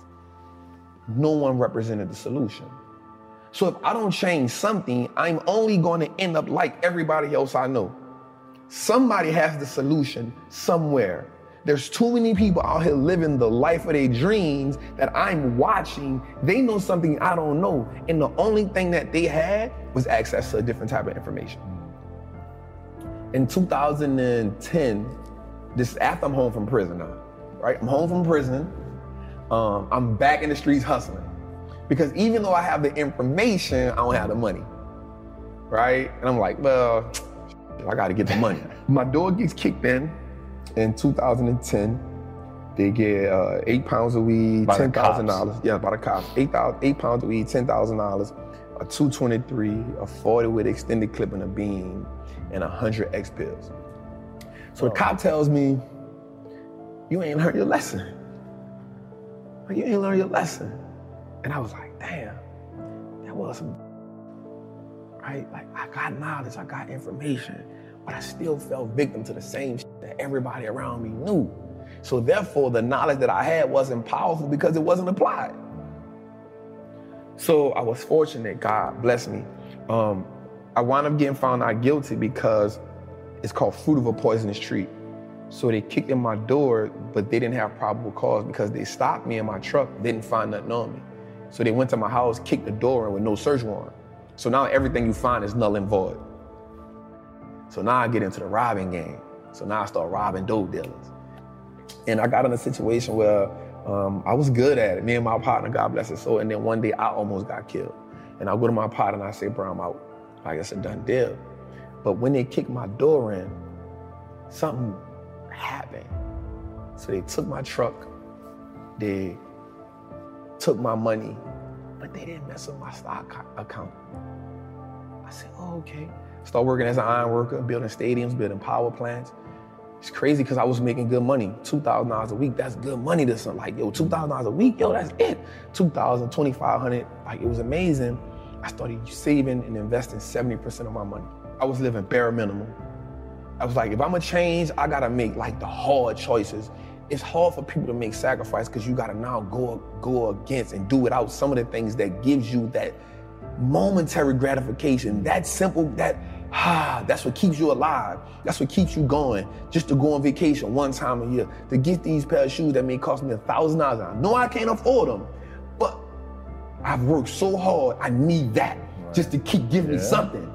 No one represented the solution. So if I don't change something, I'm only going to end up like everybody else I know. Somebody has the solution somewhere. There's too many people out here living the life of their dreams that I'm watching. They know something I don't know. And the only thing that they had was access to a different type of information. In 2010, this is after I'm home from prison now, right? I'm home from prison. I'm back in the streets hustling. Because even though I have the information, I don't have the money, right? And I'm like, well, I gotta get the money. My door gets kicked in 2010. They get 8 pounds of weed, $10,000. Yeah, by the cops. 8 pounds of weed, $10,000, a 223, a 40 with extended clip and a beam, and 100 X pills. So the cop tells me, you ain't learned your lesson. Like, you ain't learned your lesson. And I was like, damn, that was some, right? Like, I got knowledge, I got information, but I still fell victim to the same shit that everybody around me knew. So therefore, the knowledge that I had wasn't powerful because it wasn't applied. So I was fortunate, God bless me. I wound up getting found out guilty because it's called fruit of a poisonous tree. So they kicked in my door, but they didn't have probable cause because they stopped me in my truck, didn't find nothing on me. So they went to my house, kicked the door in with no search warrant. So now everything you find is null and void. So now I get into the robbing game. So now I start robbing dope dealers. And I got in a situation where I was good at it. Me and my partner, God bless his soul. And then one day I almost got killed. And I go to my partner and I say, bro, I'm out. Like, it's a done deal. But when they kicked my door in, something happened. So they took my truck, they took my money, but they didn't mess up my stock account. I said, oh, okay. Start working as an iron worker, building stadiums, building power plants. It's crazy because I was making good money, $2,000 a week. That's good money to some, like, yo, $2,000 a week, yo, that's it. $2,000, $2,500, like, it was amazing. I started saving and investing 70% of my money. I was living bare minimum. I was like, if I'm gonna change, I gotta make like the hard choices. It's hard for people to make sacrifice because you gotta now go against and do without some of the things that gives you that momentary gratification, that simple, that's what keeps you alive. That's what keeps you going. Just to go on vacation one time a year, to get these pair of shoes that may cost me $1,000. I know I can't afford them, but I've worked so hard, I need that just to keep giving me something.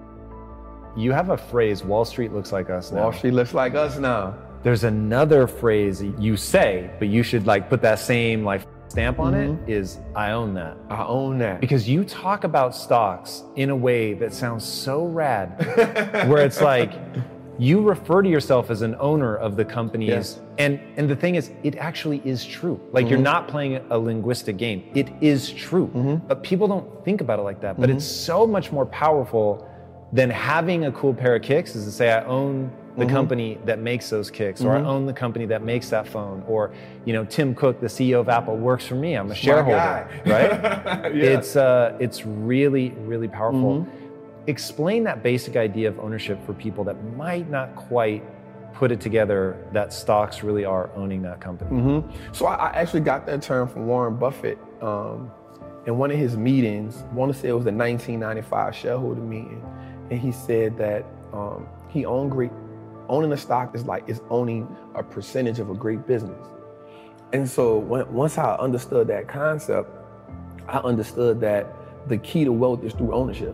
You have a phrase, Wall Street looks like us now. Wall Street looks like us now. There's another phrase you say, but you should like put that same like stamp on it, is I own that. I own that. Because you talk about stocks in a way that sounds so rad, where it's like, you refer to yourself as an owner of the companies. Yes. And the thing is, it actually is true. Like you're not playing a linguistic game. It is true. But people don't think about it like that. But it's so much more powerful than having a cool pair of kicks is to say, I own the company that makes those kicks, or I own the company that makes that phone, or, you know, Tim Cook, the CEO of Apple, works for me. I'm a shareholder, right? It's really, really powerful. Explain that basic idea of ownership for people that might not quite put it together that stocks really are owning that company. So I actually got that term from Warren Buffett in one of his meetings. I want to say it was the 1995 shareholder meeting, and he said that he owning a stock is owning a percentage of a great business. And so once I understood that concept, I understood that the key to wealth is through ownership.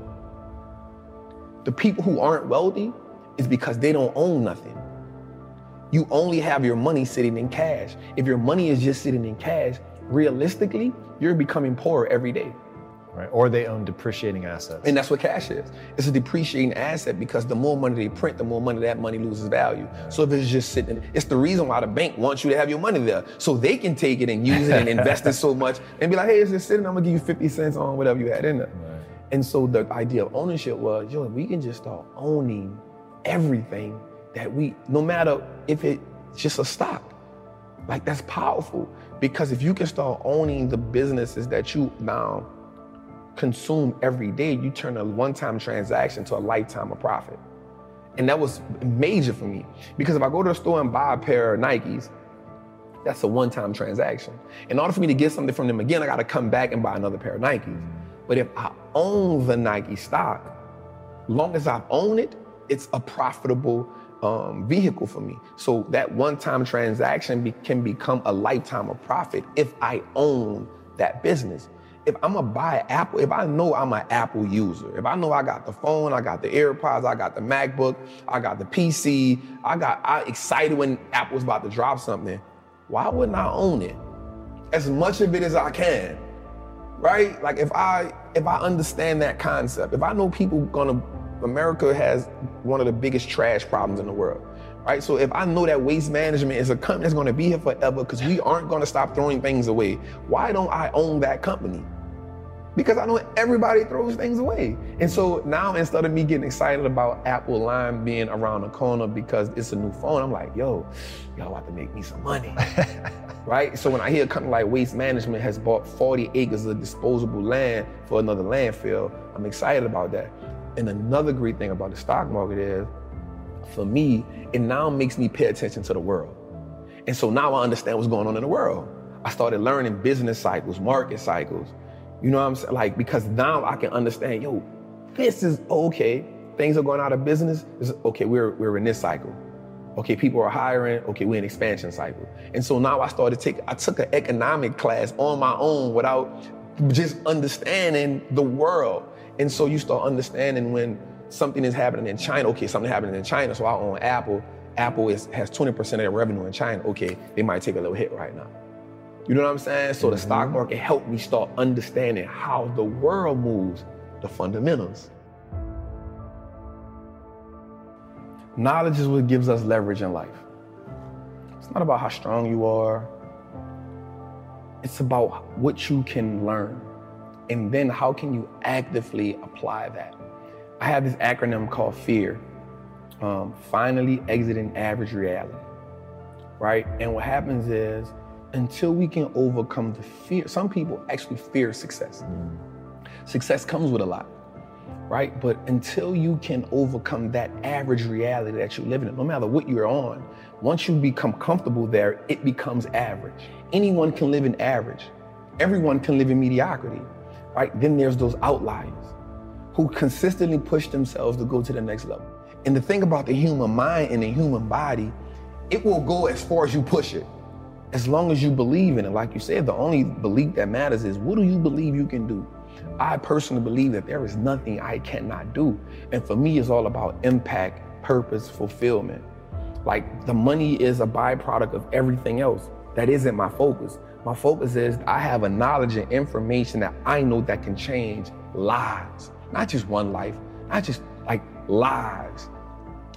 The people who aren't wealthy is because they don't own nothing. You only have your money sitting in cash. If your money is just sitting in cash, realistically, you're becoming poorer every day. Right, or they own depreciating assets. And that's what cash is. It's a depreciating asset because the more money they print, the more money that money loses value. So if it's just sitting, it's the reason why the bank wants you to have your money there. So they can take it and use it and invest it so much and be like, hey, it's just sitting, I'm gonna give you 50 cents on whatever you had in there. Right. And so the idea of ownership was, we can just start owning everything that no matter if it's just a stock. Like, that's powerful, because if you can start owning the businesses that you now consume every day, you turn a one-time transaction to a lifetime of profit. And that was major for me, because if I go to the store and buy a pair of Nikes, that's a one-time transaction. In order for me to get something from them again, I gotta come back and buy another pair of Nikes. But if I own the Nike stock, long as I own it, it's a profitable vehicle for me. So that one-time transaction can become a lifetime of profit if I own that business. If I'm gonna buy Apple, if I know I'm an Apple user, if I know I got the phone, I got the AirPods, I got the MacBook, I got the PC, I excited when Apple's about to drop something, why wouldn't I own it? As much of it as I can, right? Like if I understand that concept, if I know America has one of the biggest trash problems in the world, right? So if I know that Waste Management is a company that's gonna be here forever because we aren't gonna stop throwing things away, why don't I own that company? Because I know everybody throws things away. And so now, instead of me getting excited about Apple Lime being around the corner because it's a new phone, I'm like, y'all about to make me some money, right? So when I hear a company like Waste Management has bought 40 acres of disposable land for another landfill, I'm excited about that. And another great thing about the stock market is, for me, it now makes me pay attention to the world. And so now I understand what's going on in the world. I started learning business cycles, market cycles. You know what I'm saying? Like, because now I can understand, this is okay. Things are going out of business. Okay, we're in this cycle. Okay, people are hiring. Okay, we're in expansion cycle. And so now I took an economic class on my own without just understanding the world. And so you start understanding when something is happening in China. Okay, something happening in China, so I own Apple. Apple has 20% of their revenue in China. Okay, they might take a little hit right now. You know what I'm saying? So the stock market helped me start understanding how the world moves, the fundamentals. Knowledge is what gives us leverage in life. It's not about how strong you are. It's about what you can learn. And then how can you actively apply that? I have this acronym called FEAR. Finally exiting average reality, right? And what happens is, until we can overcome the fear, some people actually fear success. Success comes with a lot, right? But until you can overcome that average reality that you're living in, no matter what you're on, once you become comfortable there, it becomes average. Anyone can live in average. Everyone can live in mediocrity, right? Then there's those outliers who consistently push themselves to go to the next level. And the thing about the human mind and the human body, it will go as far as you push it. As long as you believe in it. Like you said, the only belief that matters is, what do you believe you can do? I personally believe that there is nothing I cannot do. And for me, it's all about impact, purpose, fulfillment. Like, the money is a byproduct of everything else. That isn't my focus. My focus is I have a knowledge and information that I know that can change lives. Not just one life, not just like lives.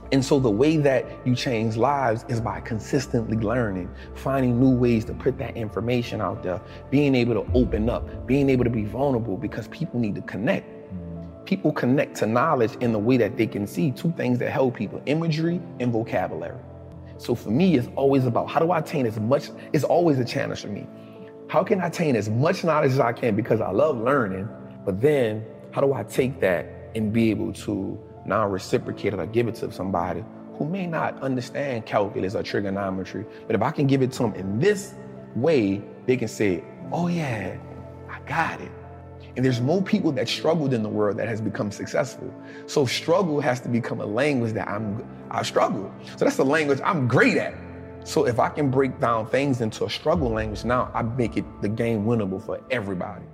And so the way that you change lives is by consistently learning, finding new ways to put that information out there, being able to open up, being able to be vulnerable, because people need to connect. People connect to knowledge in the way that they can see two things that help people: imagery and vocabulary. So for me, it's always about how do I attain as much, it's always a challenge for me. How can I attain as much knowledge as I can, because I love learning, but then how do I take that and be able to now reciprocate it or give it to somebody who may not understand calculus or trigonometry, but if I can give it to them in this way, they can say, oh yeah, I got it. And there's more people that struggled in the world that has become successful. So struggle has to become a language that I struggle. So that's the language I'm great at. So if I can break down things into a struggle language, now I make it the game winnable for everybody.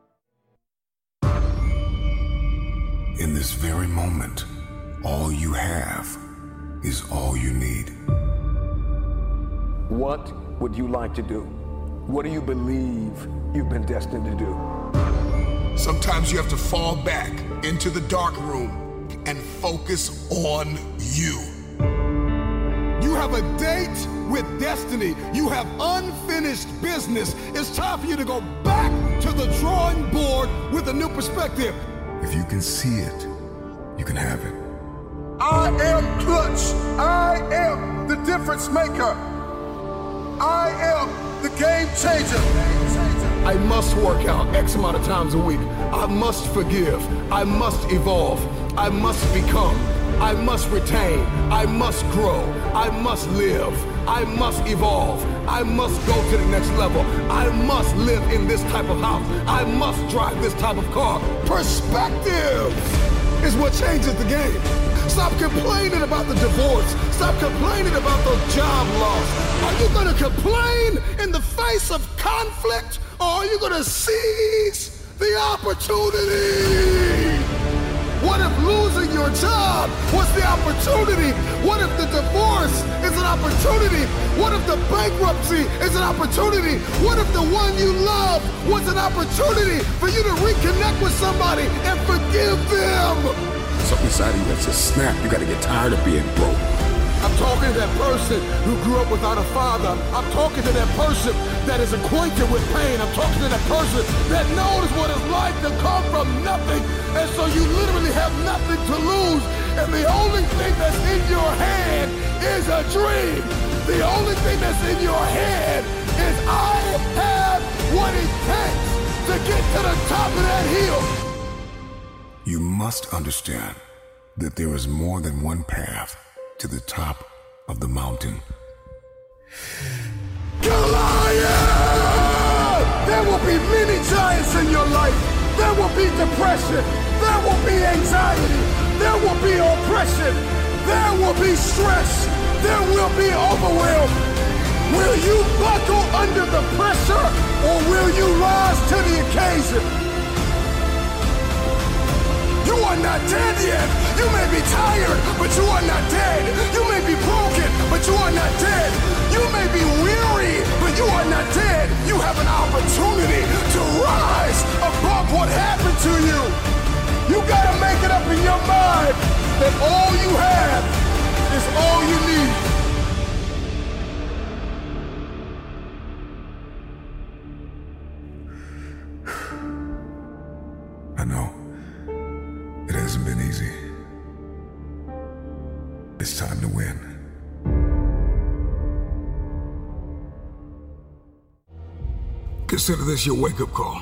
In this very moment, all you have is all you need. What would you like to do? What do you believe you've been destined to do? Sometimes you have to fall back into the dark room and focus on you. You have a date with destiny. You have unfinished business. It's time for you to go back to the drawing board with a new perspective. If you can see it, you can have it. I am clutch. I am the difference maker. I am the game changer. I must work out X amount of times a week. I must forgive. I must evolve. I must become. I must retain. I must grow. I must live. I must evolve. I must go to the next level. I must live in this type of house. I must drive this type of car. Perspective is what changes the game. Stop complaining about the divorce. Stop complaining about the job loss. Are you gonna complain in the face of conflict, or are you gonna seize the opportunity? What if losing your job was the opportunity? What if the divorce is an opportunity? What if the bankruptcy is an opportunity? What if the one you love was an opportunity for you to reconnect with somebody and forgive them? Something inside of you that says, snap, you gotta get tired of being broke. I'm talking to that person who grew up without a father. I'm talking to that person that is acquainted with pain. I'm talking to that person that knows what it's like to come from nothing. And so you literally have nothing to lose. And the only thing that's in your head is a dream. The only thing that's in your head is I have what it takes to get to the top of that hill. You must understand that there is more than one path to the top of the mountain. Goliath! There will be many giants in your life. There will be depression. There will be anxiety. There will be oppression. There will be stress. There will be overwhelm. Will you buckle under the pressure, or will you rise to the occasion? You are not dead yet. You may be tired, but you are not dead. You may be broken, but you are not dead. You may be weary, but you are not dead. You have an opportunity to rise above what happened to you. You gotta make it up in your mind that all you have is all you need. I know. It hasn't been easy. It's time to win. Consider this your wake-up call.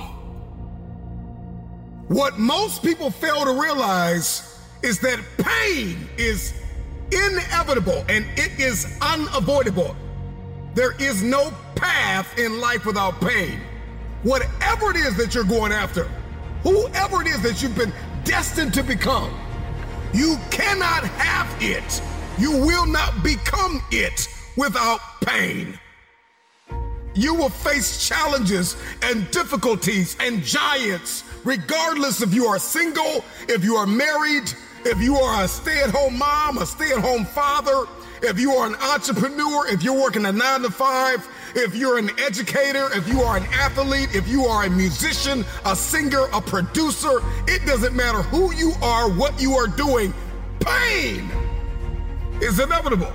What most people fail to realize is that pain is inevitable and it is unavoidable. There is no path in life without pain. Whatever it is that you're going after, whoever it is that you've been destined to become, you cannot have it. You will not become it without pain. You will face challenges and difficulties and giants, regardless if you are single, if you are married, if you are a stay-at-home mom, a stay-at-home father, if you are an entrepreneur, if you're working a 9-to-5, if you're an educator, if you are an athlete, if you are a musician, a singer, a producer, it doesn't matter who you are, what you are doing. Pain is inevitable.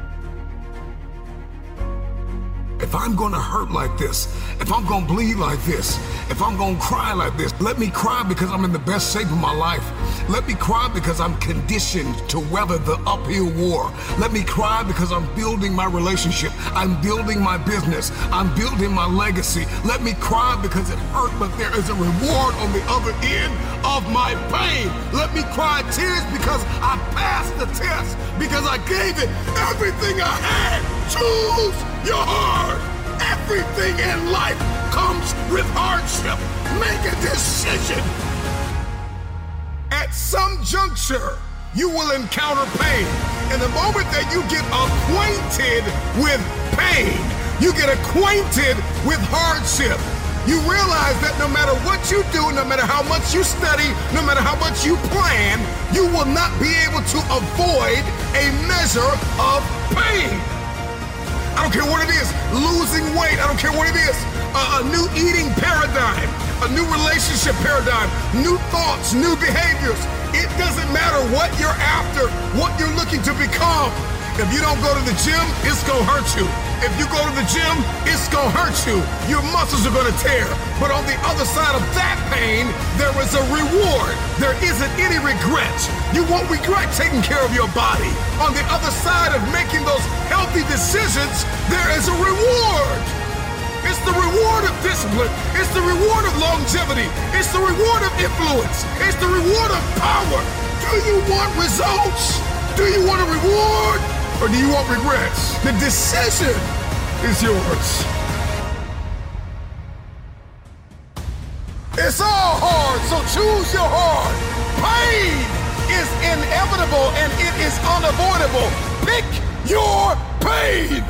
If I'm gonna hurt like this, if I'm gonna bleed like this, if I'm gonna cry like this, let me cry because I'm in the best shape of my life. Let me cry because I'm conditioned to weather the uphill war. Let me cry because I'm building my relationship. I'm building my business. I'm building my legacy. Let me cry because it hurt, but there is a reward on the other end of my pain. Let me cry tears because I passed the test, because I gave it everything I had. Choose your heart. Everything in life comes with hardship. Make a decision. At some juncture, you will encounter pain. And the moment that you get acquainted with pain, you get acquainted with hardship, you realize that no matter what you do, no matter how much you study, no matter how much you plan, you will not be able to avoid a measure of pain. I don't care what it is, losing weight, I don't care what it is, a new eating paradigm, a new relationship paradigm, new thoughts, new behaviors. It doesn't matter what you're after, what you're looking to become. If you don't go to the gym, it's gonna hurt you. If you go to the gym, it's gonna hurt you. Your muscles are gonna tear. But on the other side of that pain, there is a reward. There isn't any regret. You won't regret taking care of your body. On the other side of making those healthy decisions, there is a reward. It's the reward of discipline. It's the reward of longevity. It's the reward of influence. It's the reward of power. Do you want results? Do you want a reward? Or do you want regrets? The decision is yours. It's all hard, so choose your heart. Pain is inevitable and it is unavoidable. Pick your pain.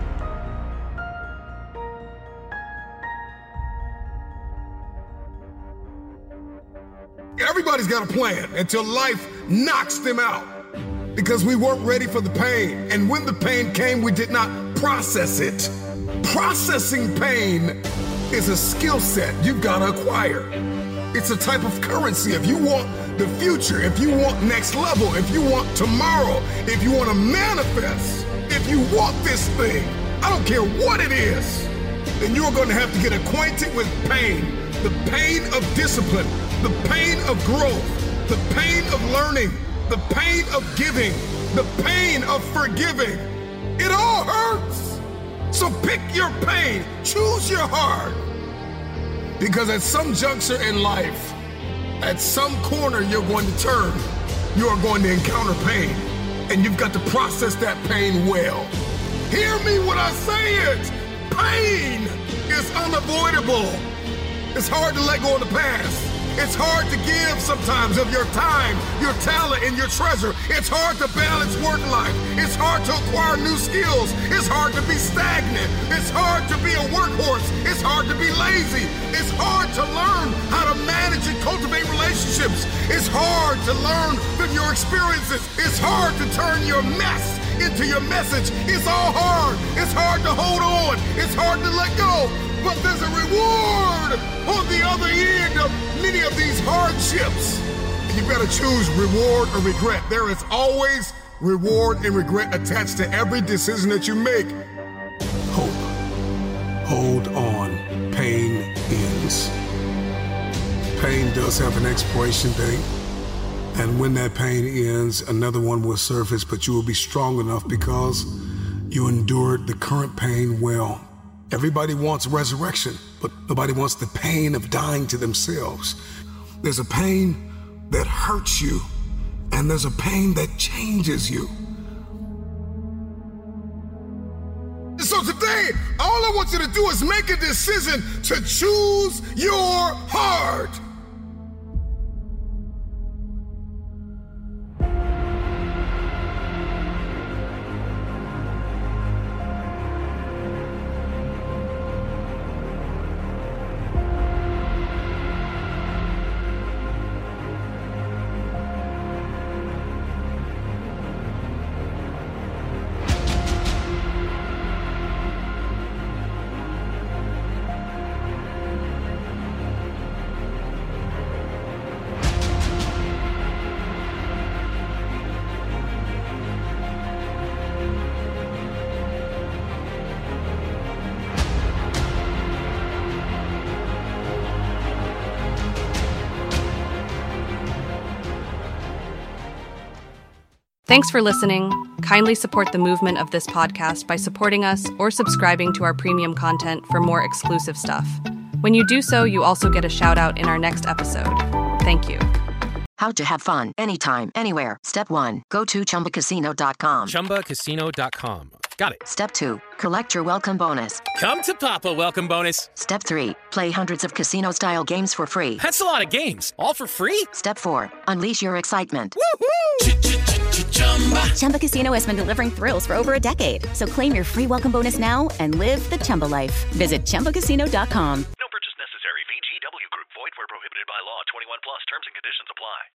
Everybody's got a plan until life knocks them out. Because we weren't ready for the pain. And when the pain came, we did not process it. Processing pain is a skill set you've got to acquire. It's a type of currency. If you want the future, if you want next level, if you want tomorrow, if you want to manifest, if you want this thing, I don't care what it is, then you're going to have to get acquainted with pain. The pain of discipline, the pain of growth, the pain of learning, the pain of giving, the pain of forgiving. It all hurts. So pick your pain, choose your heart. Because at some juncture in life, at some corner you're going to turn, you are going to encounter pain. And you've got to process that pain well. Hear me when I say it. Pain is unavoidable. It's hard to let go of the past. It's hard to give sometimes of your time, your talent, and your treasure. It's hard to balance work life. It's hard to acquire new skills. It's hard to be stagnant. It's hard to be a workhorse. It's hard to be lazy. It's hard to learn how to manage and cultivate relationships. It's hard to learn from your experiences. It's hard to turn your mess into your message. It's all hard. It's hard to hold on. It's hard to let go. But there's a reward on the other end of many of these hardships. And you've got to choose reward or regret. There is always reward and regret attached to every decision that you make. Hope. Hold on. Pain ends. Pain does have an expiration date. And when that pain ends, another one will surface, but you will be strong enough because you endured the current pain well. Everybody wants resurrection, but nobody wants the pain of dying to themselves. There's a pain that hurts you, and there's a pain that changes you. So today, all I want you to do is make a decision to choose your heart. Thanks for listening. Kindly support the movement of this podcast by supporting us or subscribing to our premium content for more exclusive stuff. When you do so, you also get a shout out in our next episode. Thank you. How to have fun anytime, anywhere. Step 1. Go to ChumbaCasino.com. ChumbaCasino.com. Got it. Step 2. Collect your welcome bonus. Come to Papa welcome bonus. Step 3. Play hundreds of casino-style games for free. That's a lot of games. All for free? Step 4. Unleash your excitement. Woohoo! Chumba Casino has been delivering thrills for over a decade. So claim your free welcome bonus now and live the Chumba life. Visit ChumbaCasino.com.